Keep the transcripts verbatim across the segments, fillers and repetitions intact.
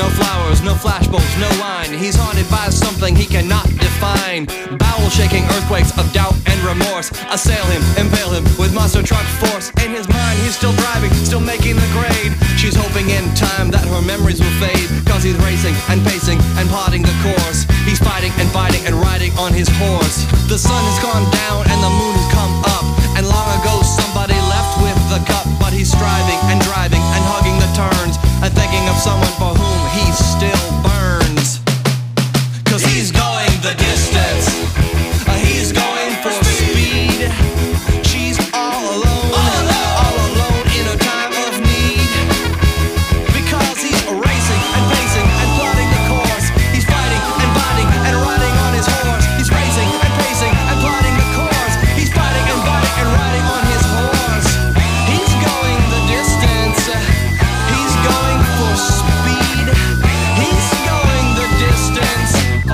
no flowers, no flashbulbs, no wine. He's haunted by something he cannot define. Bowel-shaking earthquakes of doubt and remorse assail him, impale him with monster truck force. In his mind he's still driving, still making the grade. She's hoping in time that her memories will fade, cause he's racing and pacing and plotting the course. He's fighting and fighting and riding on his horse. The sun has gone down and the moon has come up, and long ago somebody left with the cup. But he's striving and driving and hugging the turns and thinking of someone for whom he still burns. Cause he's going the distance, uh, he's going for speed. She's all alone, all alone, all alone in a time of need. Because he's racing and pacing and plotting the course. He's fighting and fighting and riding on his horse. He's racing and pacing and plotting the course. He's fighting and fighting and riding on his horse. He's going the distance, uh, he's going for speed. He's going the distance.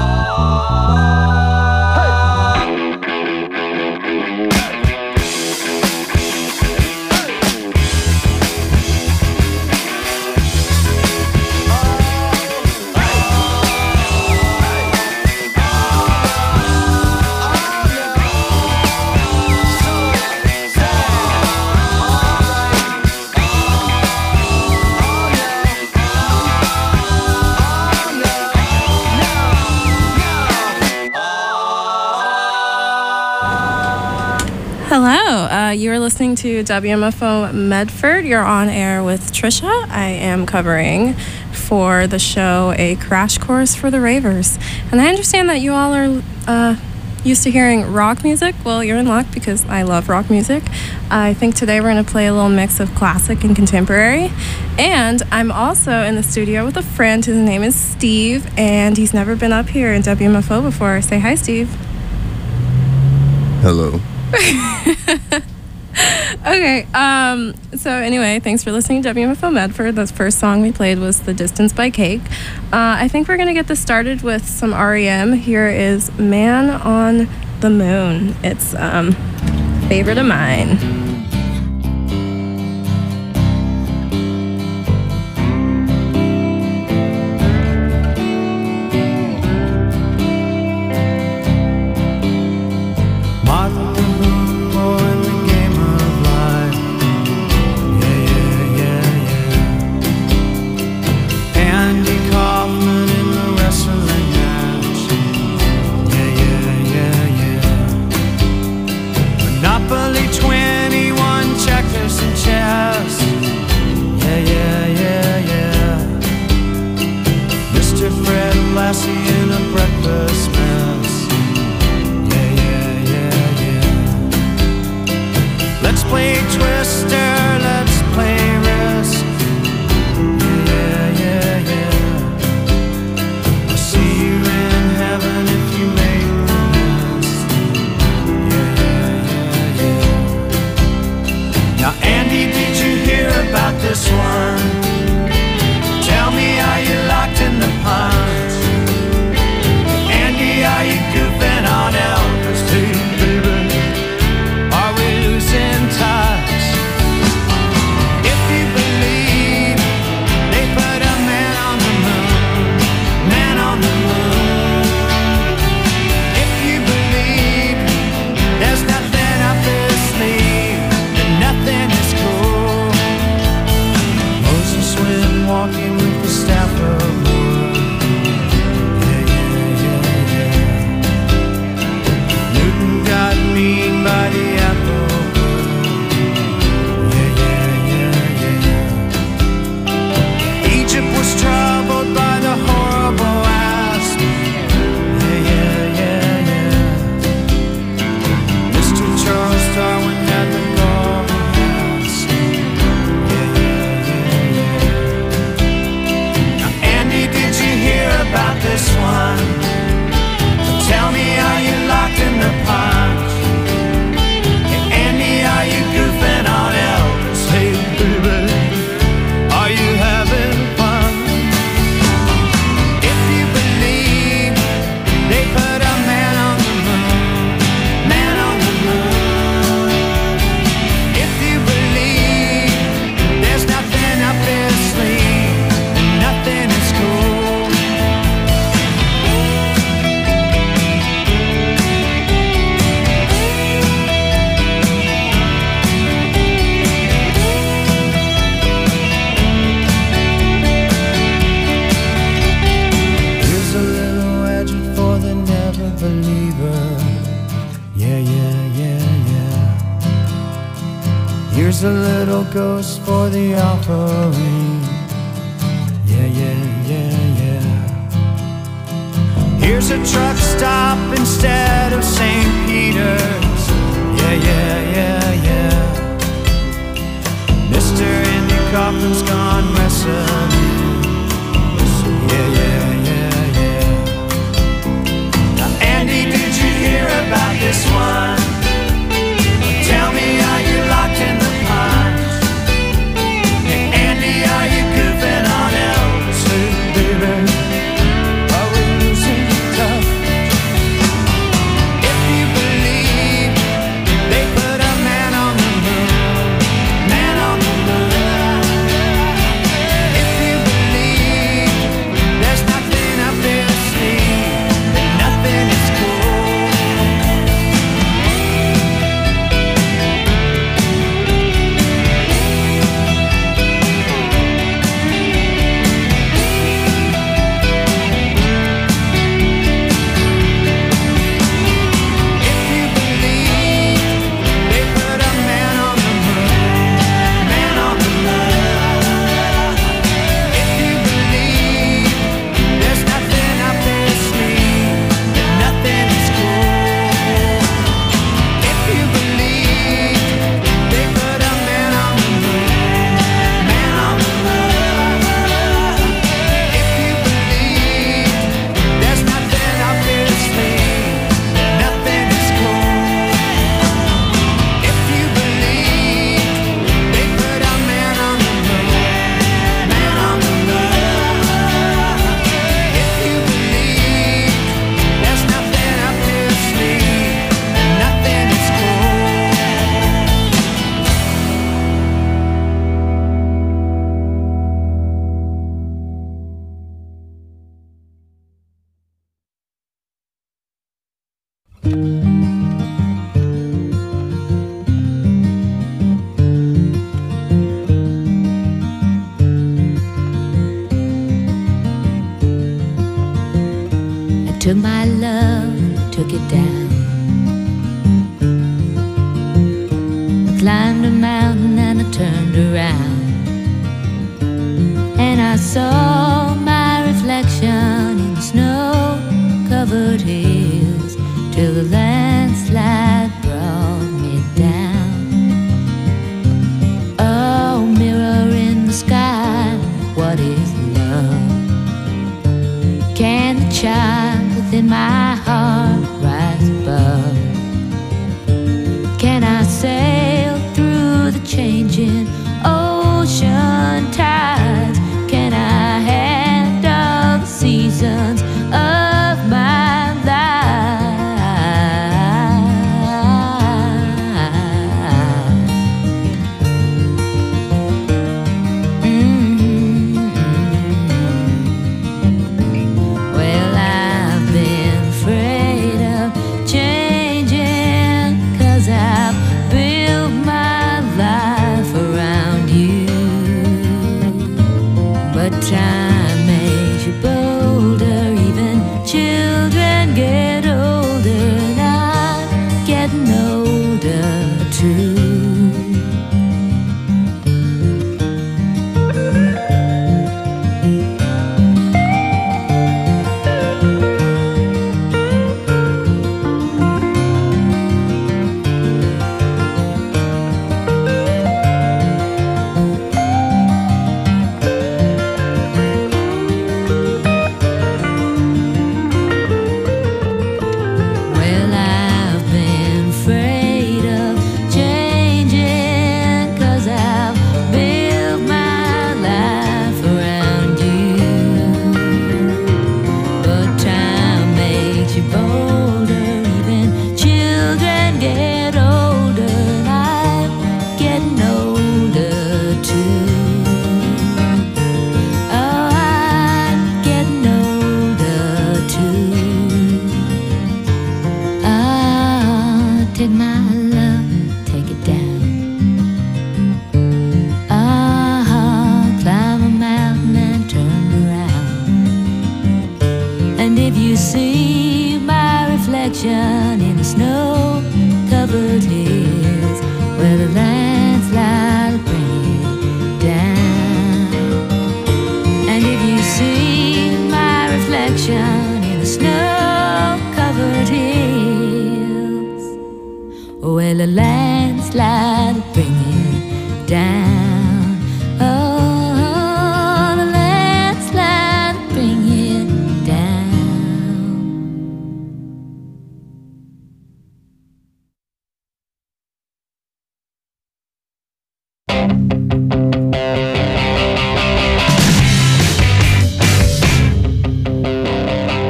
Hello, uh, you are listening to W M F O Medford. You're on air with Trisha. I am covering for the show A Crash Course for the Ravers. And I understand that you all are uh, used to hearing rock music. Well, you're in luck because I love rock music. I think today we're going to play a little mix of classic and contemporary. And I'm also in the studio with a friend whose name is Steve, and he's never been up here in W M F O before. Say hi, Steve. Hello. Okay, um, so anyway, thanks for listening to W M F O Medford. The first song we played was The Distance by Cake. Uh, I think we're going to get this started with some R E M. Here is Man on the Moon. It's um, a favorite of mine. Monopoly twenty a little ghost for the offering. Yeah, yeah, yeah, yeah. Here's a truck stop instead of Saint Peter's. Yeah, yeah, yeah, yeah. Mister Andy Kaufman's gone wrestling. Yeah, yeah, yeah, yeah. Now, Andy, did you hear about this one? Tell me, are you locked in the pines? Hey, Andy, are you goofing on Elvis? Hey, baby, are we losing tough? If you believe they put a man on the moon, man on the moon. If you believe there's nothing up their sleeve, that nothing is cool. Took my love, took it down. I climbed a mountain and I turned around, and I saw my reflection in the snow-covered hills, till the landslide brought me down. Oh, mirror in the sky, what is love? Can the child within my heart rise above? Can I sail through the changing ocean tides? Can I handle the seasons of my life? Mm-hmm. Well, I've been till a landslide will bring it down. Oh, the landslide will bring it down.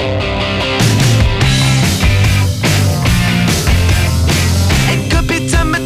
It could be time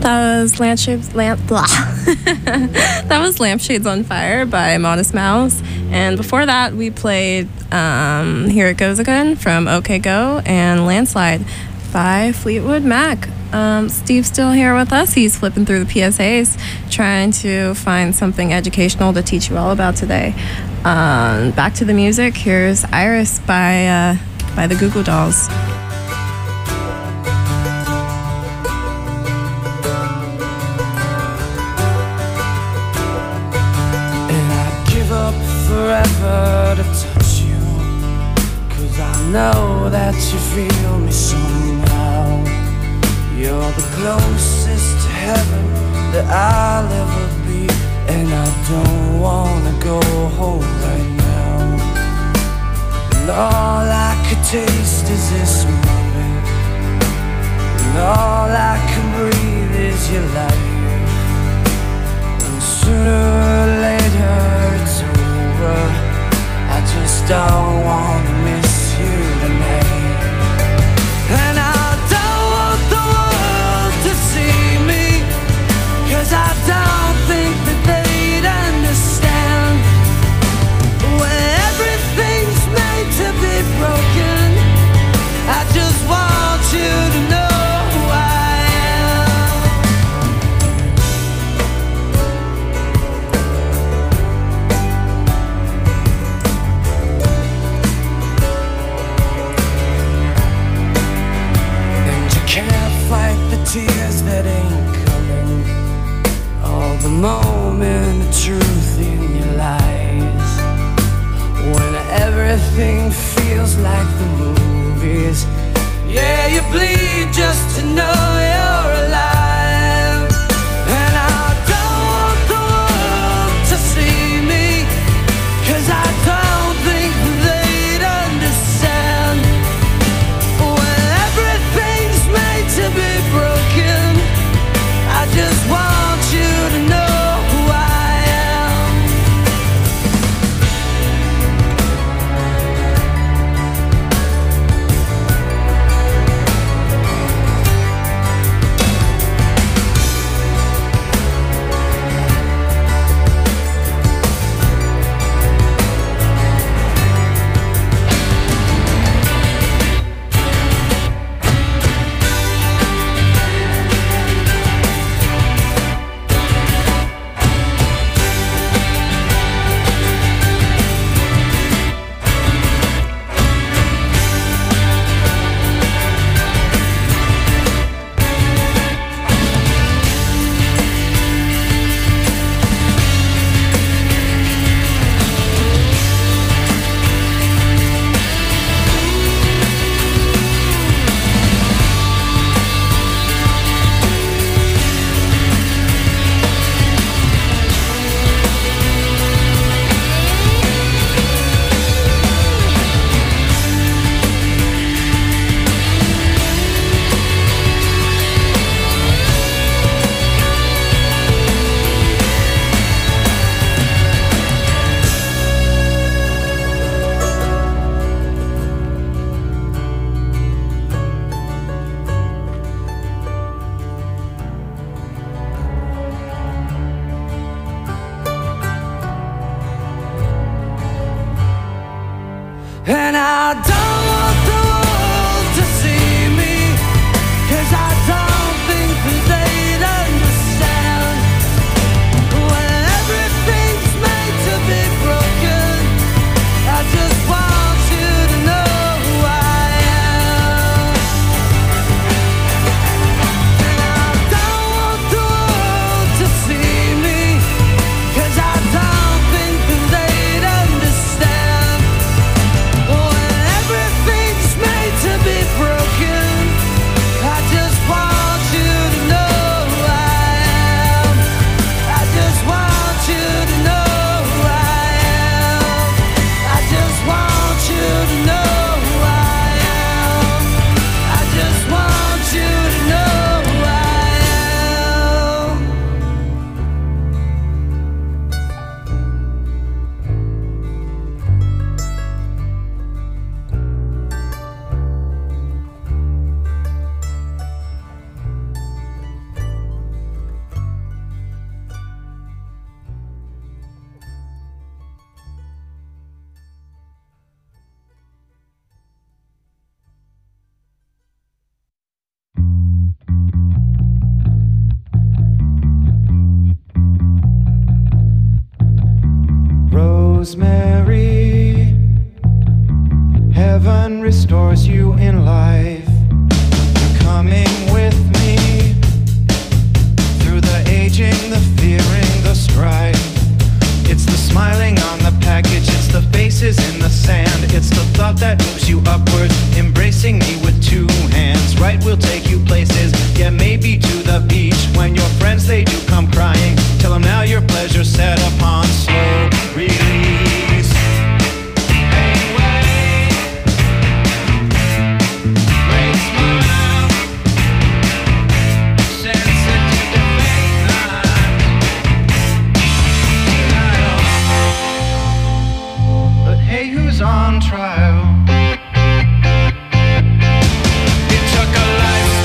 That was Lampshades, lamp, blah. That was Lampshades on Fire by Modest Mouse. And before that, we played um, Here It Goes Again from OK Go and Landslide by Fleetwood Mac. Um, Steve's still here with us. He's flipping through the P S As, trying to find something educational to teach you all about today. Um, back to the music. Here's Iris by, uh, by the Goo Goo Dolls. Forever to touch you, 'cause I know that you feel me somehow. You're the closest to heaven that I'll ever be, and I don't wanna go home right now. And all I could taste is this moment, and all I can breathe is your life. And sooner or later it's over. I just don't wanna miss you tonight. And I don't want the world to see me, 'cause I don't think that they'd understand. When everything's made to be broken, I just want you to know who I am. Tears that ain't coming, all the moment of truth in your lies. When everything feels like the movies, yeah, you bleed just to know you're alive. And I don't want the world to see me, 'cause I don't think they'd understand. When everything's made to be broken, I just want you to know who I am. Rosemary, heaven restores you in life. You're coming with me through the aging, the fearing, the strife. It's the smiling on the package, it's the faces in the sand. It's the thought that moves you upwards, embracing me with two hands. Right, we'll take you places, yeah, maybe to the beach. When your friends, they do come crying, tell them now your pleasure's set upon slow release. Hey, wait, great smile, sensitive to fate denial. But hey, who's on trial? It took a lifetime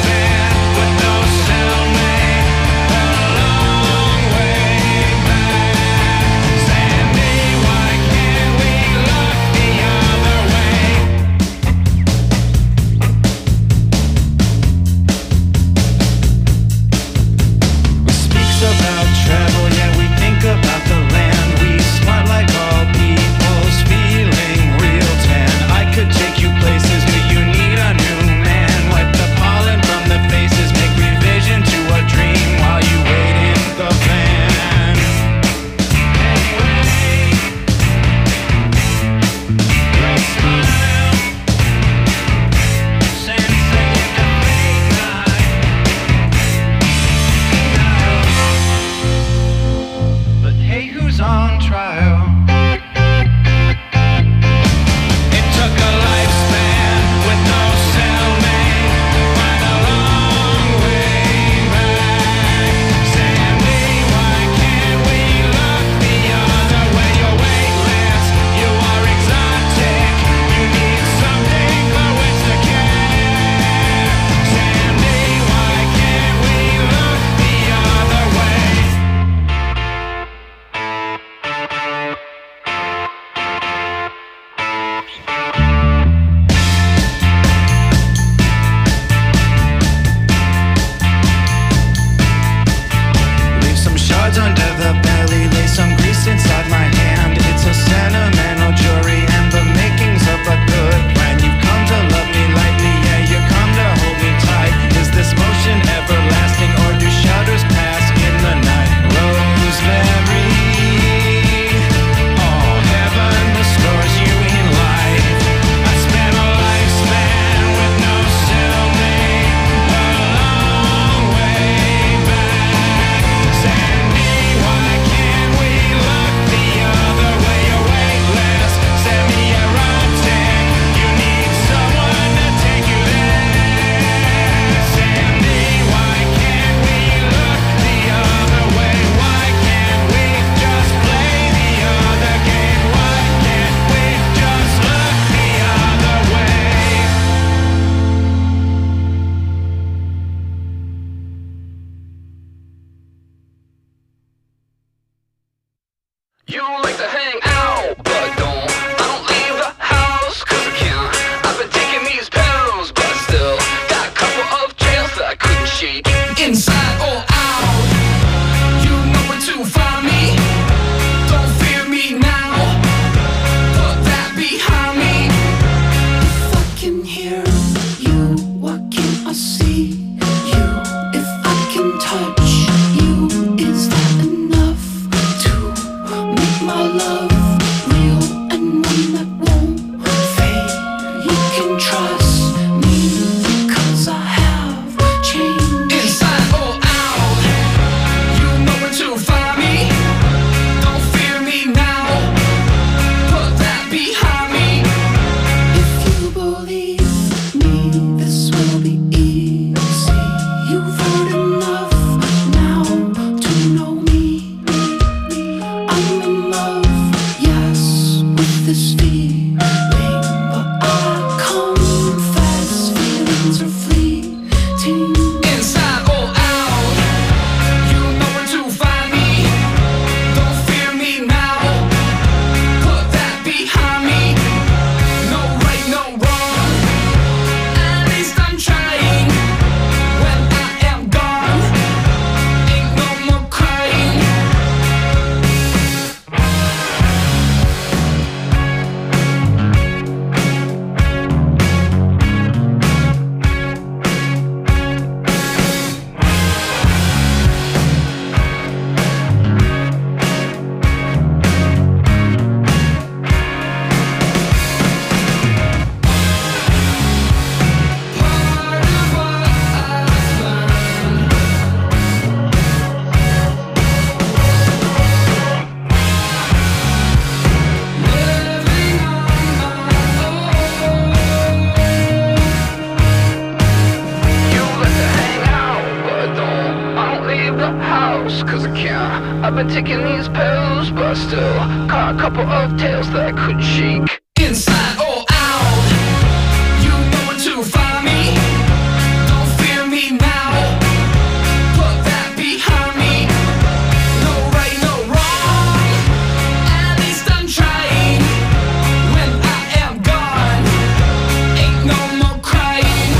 I've been taking these pills, but still caught a couple of tales that I couldn't shake. Inside or out, you know where to find me. Don't fear me now, put that behind me. No right, no wrong, at least I'm trying. When I am gone, ain't no more crying.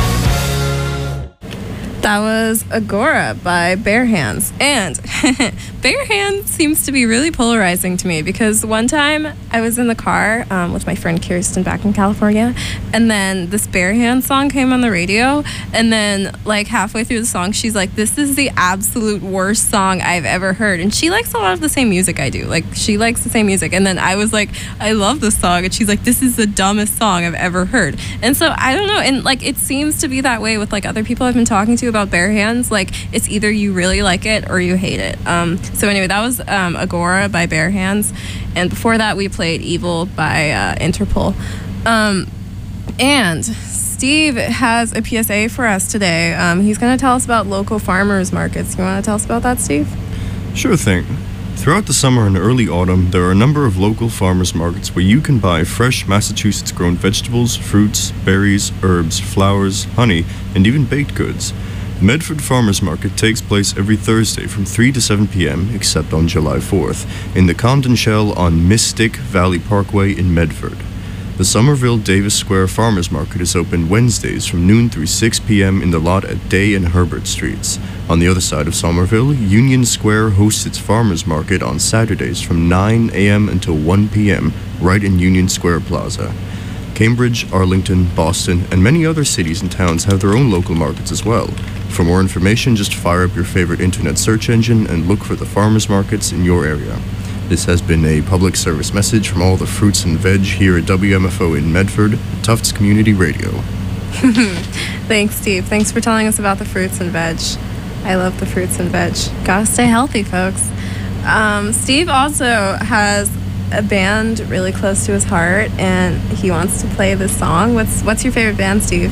That was Agora by Bare Hands. And Bare Hands seems to be really polarizing to me because one time I was in the car um, with my friend Kirsten back in California, and then this Bare Hands song came on the radio, and then like halfway through the song she's like, this is the absolute worst song I've ever heard. And she likes a lot of the same music I do. Like she likes the same music. And then I was like, I love this song. And she's like, this is the dumbest song I've ever heard. And so I don't know. And like it seems to be that way with like other people I've been talking to about Bare Hands. Like it's either you really like it or you hate it. Um, so anyway, that was um, Agora by Bare Hands. And before that we played Evil by uh, Interpol. Um, and Steve has a P S A for us today. Um, he's going to tell us about local farmers markets. You want to tell us about that, Steve? Sure thing. Throughout the summer and early autumn, there are a number of local farmers markets where you can buy fresh Massachusetts-grown vegetables, fruits, berries, herbs, flowers, honey, and even baked goods. Medford Farmers Market takes place every Thursday from three to seven p.m., except on July fourth, in the Condon Shell on Mystic Valley Parkway in Medford. The Somerville Davis Square Farmers Market is open Wednesdays from noon through six p.m. in the lot at Day and Herbert Streets. On the other side of Somerville, Union Square hosts its Farmers Market on Saturdays from nine a.m. until one p.m. right in Union Square Plaza. Cambridge, Arlington, Boston, and many other cities and towns have their own local markets as well. For more information, just fire up your favorite internet search engine and look for the farmers markets in your area. This has been a public service message from all the fruits and veg here at W M F O in Medford, Tufts Community Radio. Thanks, Steve. Thanks for telling us about the fruits and veg. I love the fruits and veg. Gotta stay healthy, folks. Um, Steve also has a band really close to his heart, and he wants to play this song. What's what's your favorite band, Steve?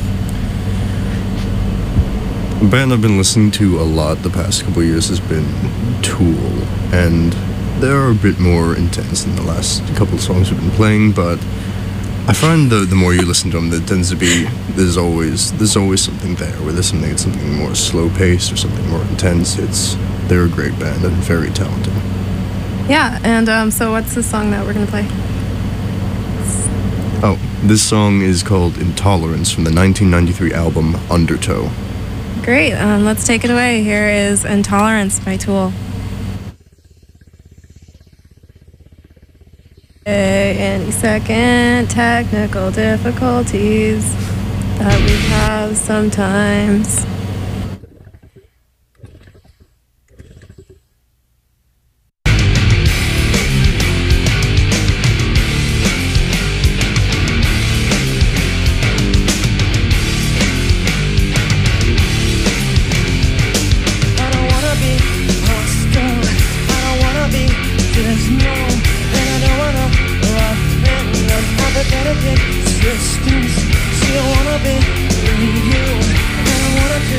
A band I've been listening to a lot the past couple of years has been Tool, and they're a bit more intense than the last couple of songs we've been playing, but I find the the more you listen to them, there tends to be there's always there's always something there. Where there's something something more slow paced or something more intense. It's they're a great band and very talented. Yeah, and um, so what's the song that we're gonna play? Oh, this song is called Intolerance from the nineteen ninety-three album Undertow. Great. Um, let's take it away. Here is Intolerance by Tool. Any second, technical difficulties that we have sometimes. Resistance, see I wanna be with you, and I wanna be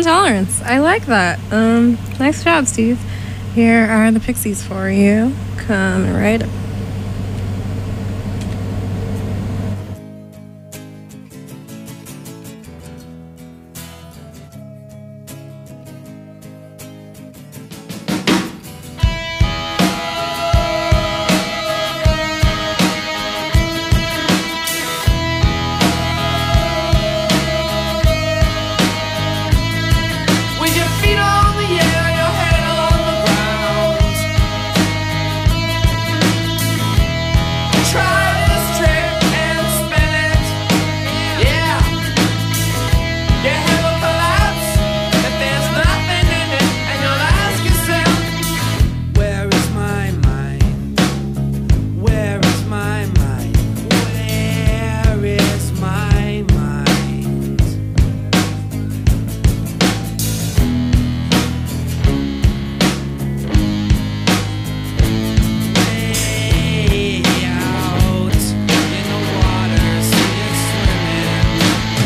Intolerance. I like that. Um, nice job, Steve. Here are the Pixies for you. Coming right up. With your feet on the air, your head on the ground. Try this trick and spin it. Yeah. Your head will collapse if there's nothing in it, and you'll ask yourself, where is my mind? Where is my mind? Where is my mind? Way out in the water, see it swimming.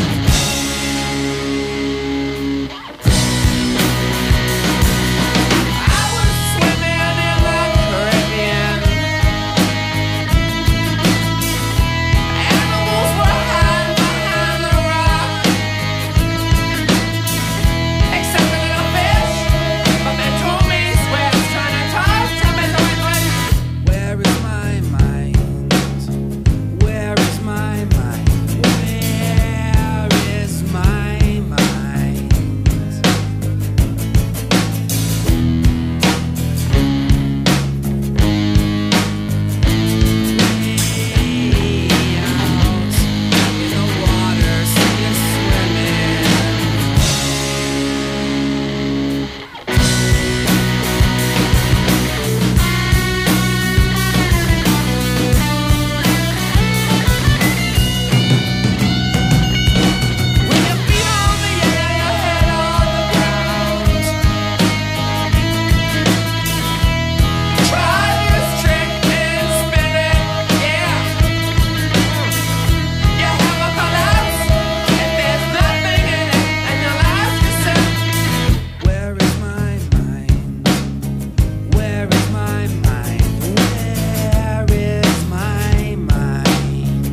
I was swimming in the Caribbean. Animals were hiding behind the rock, except the little fish. But they told me swears trying to talk to me, so I went, where is my mind? Where is my mind? Where is my mind? Way out in the water, see it swimming. With your feet on the air, your head on the ground. Try this trick and spin it, yeah. Your head will collapse if there's nothing in it, and you'll ask yourself, where is my mind? Where is my mind? Where is my mind?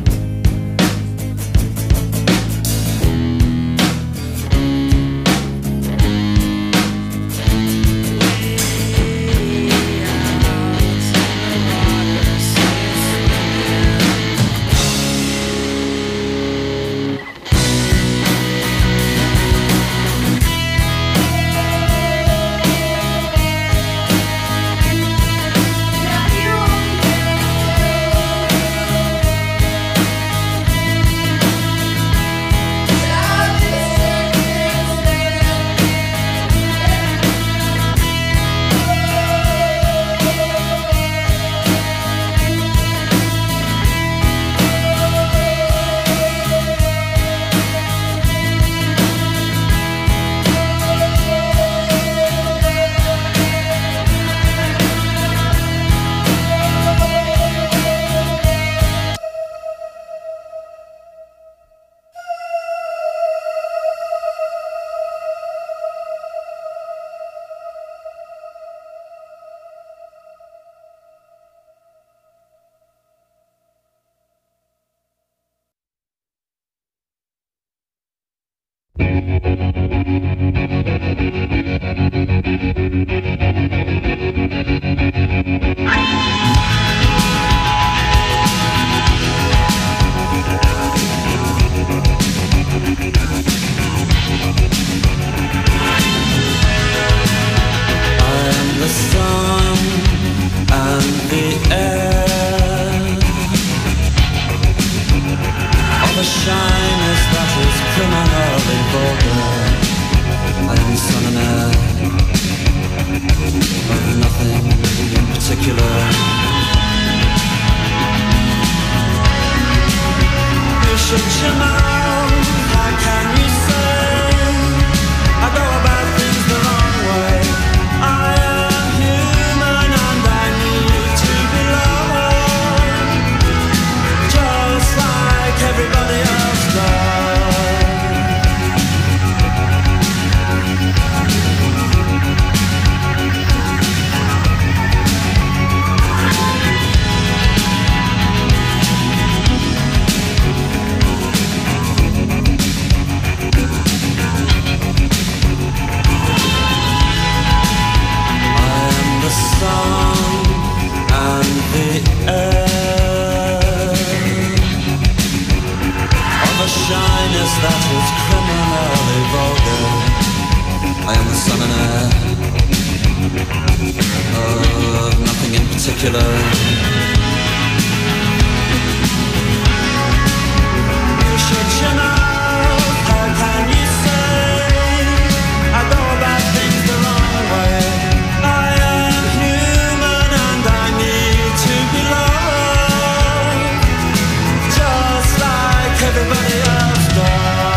I'm the sun and the air. All the shyness that is criminally vulgar. I am sun and air of nothing in particular. You should you know, how can you say I go about things the wrong way? I am human and I need to be loved, just like everybody else does. particular. You should, you know, how can you say I go about things the wrong way? I am human and I need to be loved, just like everybody else does.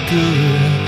good.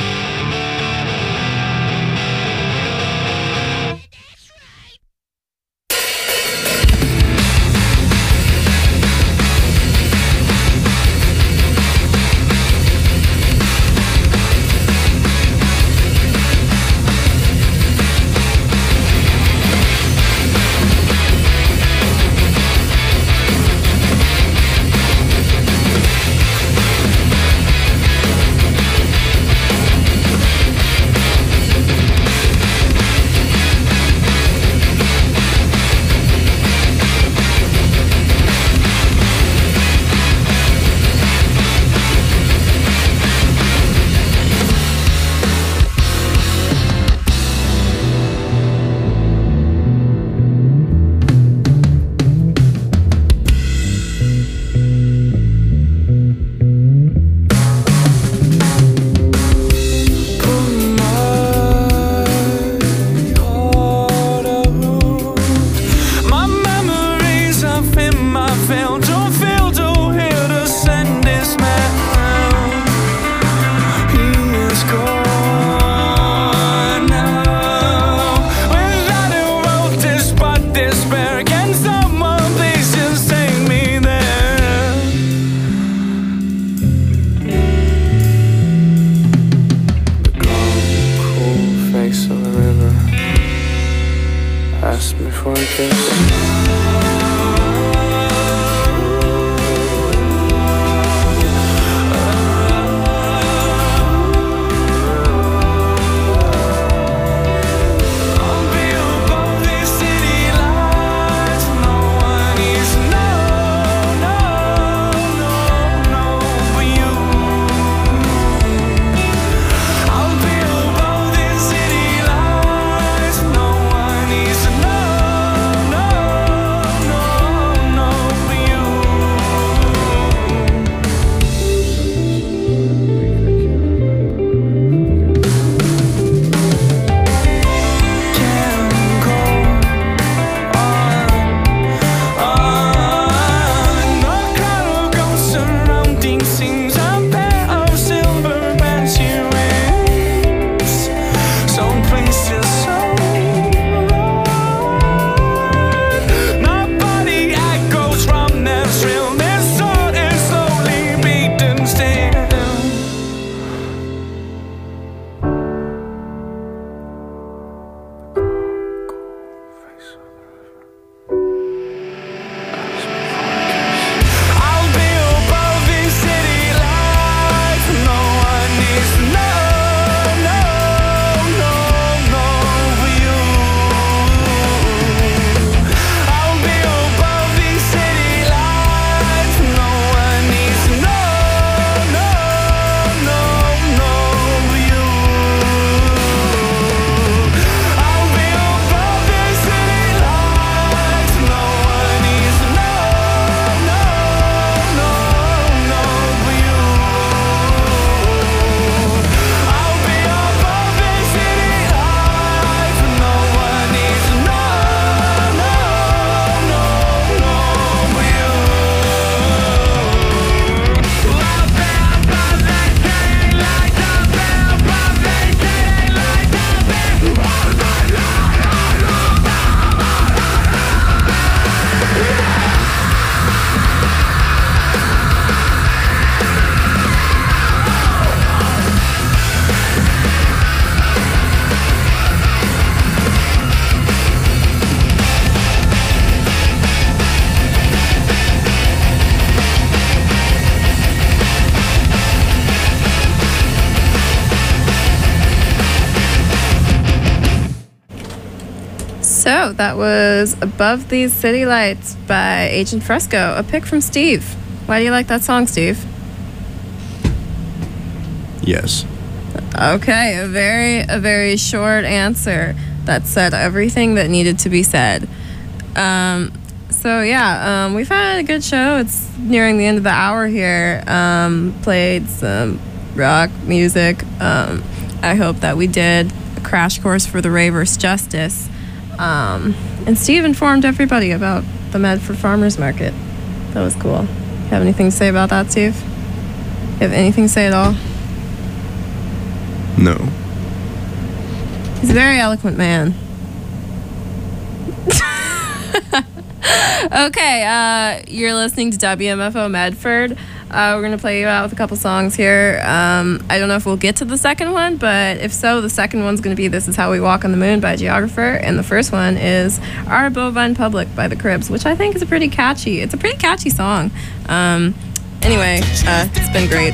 So that was Above These City Lights by Agent Fresco, a pick from Steve. Why do you like that song, Steve? Yes. Okay, a very, a very short answer that said everything that needed to be said. Um, so yeah, um, we've had a good show. It's nearing the end of the hour here. Um, played some rock music. Um, I hope that we did a crash course for the Ravers justice. Um, and Steve informed everybody about the Medford Farmers Market. That was cool. You have anything to say about that, Steve? You have anything to say at all? No. He's a very eloquent man. Okay, uh, you're listening to W M F O Medford. Uh, we're going to play you out with a couple songs here. Um, I don't know if we'll get to the second one, but if so, the second one's going to be This Is How We Walk on the Moon by Geographer, and the first one is Our Bovine Public by the Cribs, which I think is a pretty catchy, it's a pretty catchy song. Um, anyway, uh, it's been great.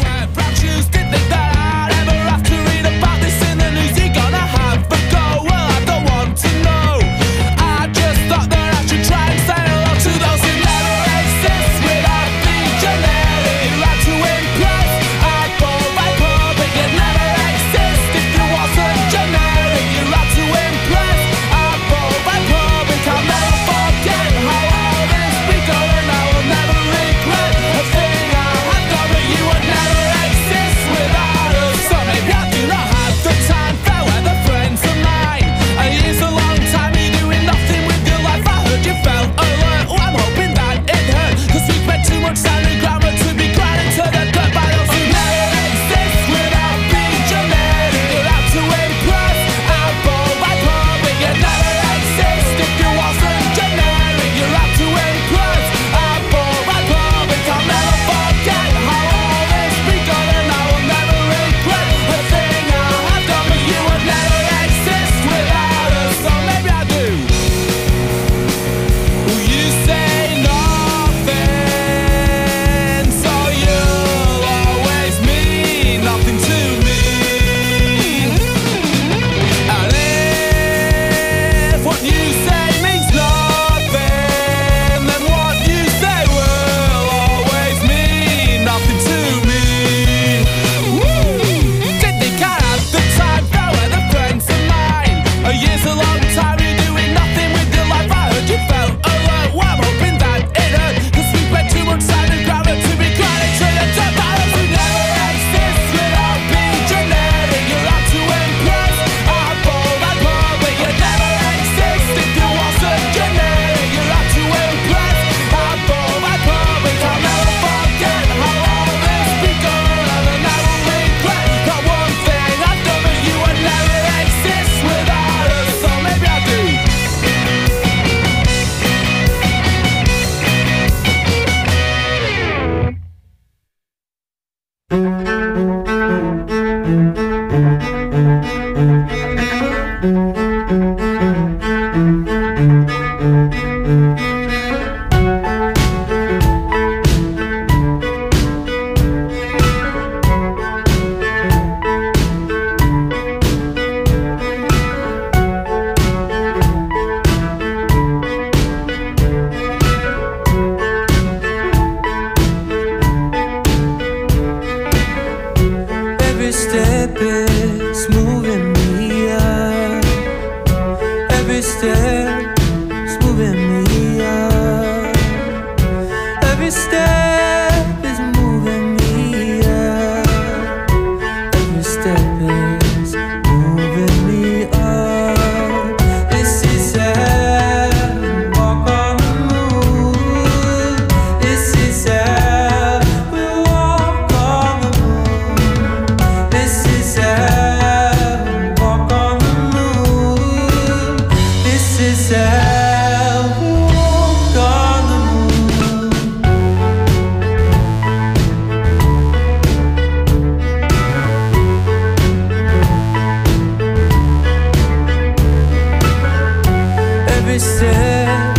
Every step